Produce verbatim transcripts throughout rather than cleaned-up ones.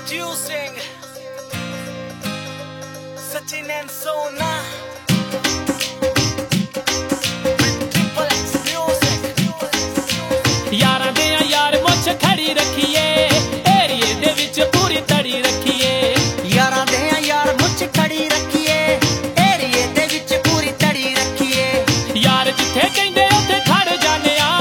Producing Sachin and Sona Triple X Music यारां दे यार मुछ खड़ी रखिए एरिए दे विच पूरी तड़ी रखिए यारां दे यार मुछ खड़ी रखिए एरिए दे विच पूरी तड़ी रखिए यार जिथे कहंदे उत्थे खड़ जाने आ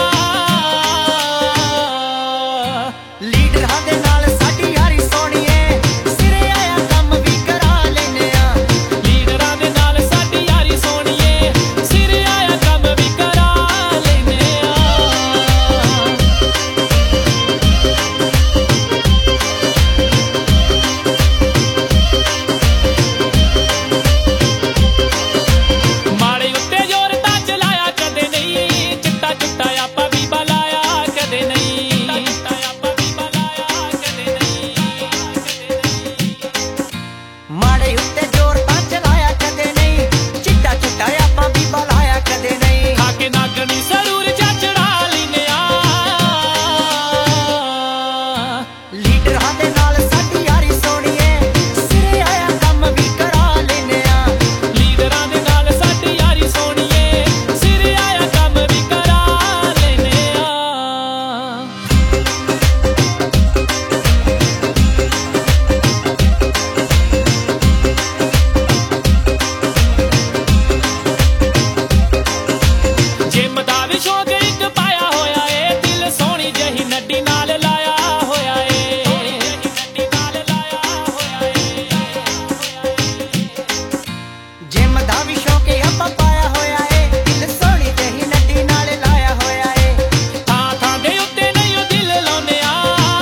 लीडरां दे नाल साडी यारी सोहणीए सिरे आया काम भी करा लैने आ लीडरां दे नाल साडी यारी सोहणीए सिरे आया काम भी करा लैने आ माड़े उत्ते जोर तां चलाया कदे नहीं चिट्टा चिट्टा आपा भी बलाया कदे नहीं चिट्टा आपा भी बलाया कदे नहीं माड़े उत्ते जोर तां चलाया कदे नहीं चिट्टा चिट्टा आपां भी बलाया कदे नहीं खाके नागनी जरूर जा चढ़ा लेने आ लीडरां दे नाल साडी यारी सोहणीए सिरे आया काम भी करा लैने आ लीडरां दे नाल साडी यारी सोहणीए सिरे आया काम भी करा लेने आ जिम दा भी शौक इक पाया होया ए दिल सोहणी जही नड्डी नाल लाया होया ए नड्डी नाल लाया होया ए जिम दा भी शौक आपां पाया होया ए दिल सोहणी जही नड्डी नाल लाया होया ए ਥਾਂ ਥਾਂ ਦੇ ਉੱਤੇ ਨਹੀਂ ਉਹ ਦਿਲ ਲਾਉਂਦੇ ਆ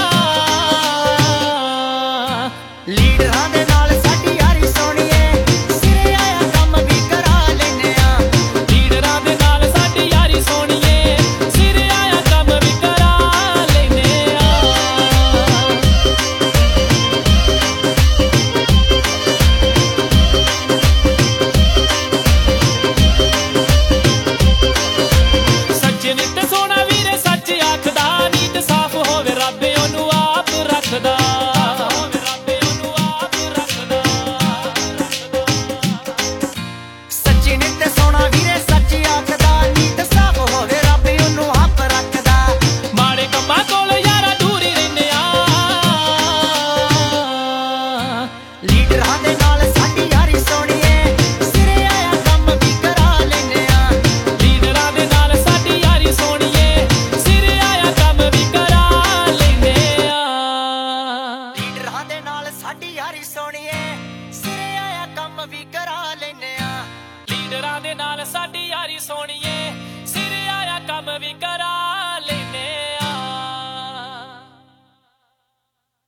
ਲੀਡਰਾਂ ਦੇ ਨਾਲ ਸਾਡੀ ਯਾਰੀ ਸੋਹਣੀਏ ਸਿਰੇ ਆਇਆ ਕੰਮ ਵੀ ਕਰਾ ਲੈਨੇ ਆ ਲੀਡਰਾਂ ਦੇ ਨਾਲ ਸਾਡੀ ਯਾਰੀ ਸੋਹਣੀਏ ਸਿਰੇ ਆਇਆ ਕੰਮ ਵੀ ਕਰਾ ਲੈਨੇ ਆ ਸੱਚੇ ਨਿੱਤ ਸੋਹਣਾ ਵੀਰੇ ਸੱਚ ਆਖਦਾ ਨੀਤ ਸਾਫ਼ ਹੋਵੇ ਰੱਬ ਉਹਨੂੰ ਆਪ ਰੱਖਦਾ ਸੱਚੀ ਨਿੱਤ ਸੋਹਣਾ ਵੀਰੇ ਸੱਚ ਆਖਦਾ ਨੀਤ ਸਾਫ਼ ਹੋਵੇ ਰੱਬ ਉਹਨੂੰ ਆਪ ਰੱਖਦਾ ਮਾੜੇ ਕੰਮਾਂ ਕੋਲ ਯਾਰਾ ਦੂਰ ਹੀ ਰਹਿੰਦੇ ਆ ਲੀਡਰਾਂ ਦੇ ਨਾਲ ਸਾਡੀ ਯਾਰੀ ਸੋਹਣੀਏ ਸਿਰੇ ਆਇਆ ਕੰਮ ਵੀ ਕਰਾ ਲੈਨੇ ਆ ਲੀਡਰਾਂ ਦੇ ਨਾਲ ਸਾਡੀ ਯਾਰੀ ਸੋਹਣੀਏ ਸਿਰੇ ਆਇਆ ਕੰਮ ਵੀ ਕਰਾ ਲੈਨੇ ਆ ਲੀਡਰਾਂ ਦੇ ਨਾਲ ਸਾਡੀ ਯਾਰੀ ਸੋਹਣੀਏ ਸਿਰੇ ਆਇਆ ਕੰਮ ਵੀ ਕਰਾ ਲੈਨੇ ਆ ਲੀਡਰਾਂ ਦੇ ਨਾਲ ਸਾਡੀ ਯਾਰੀ ਸੋਹਣੀਏ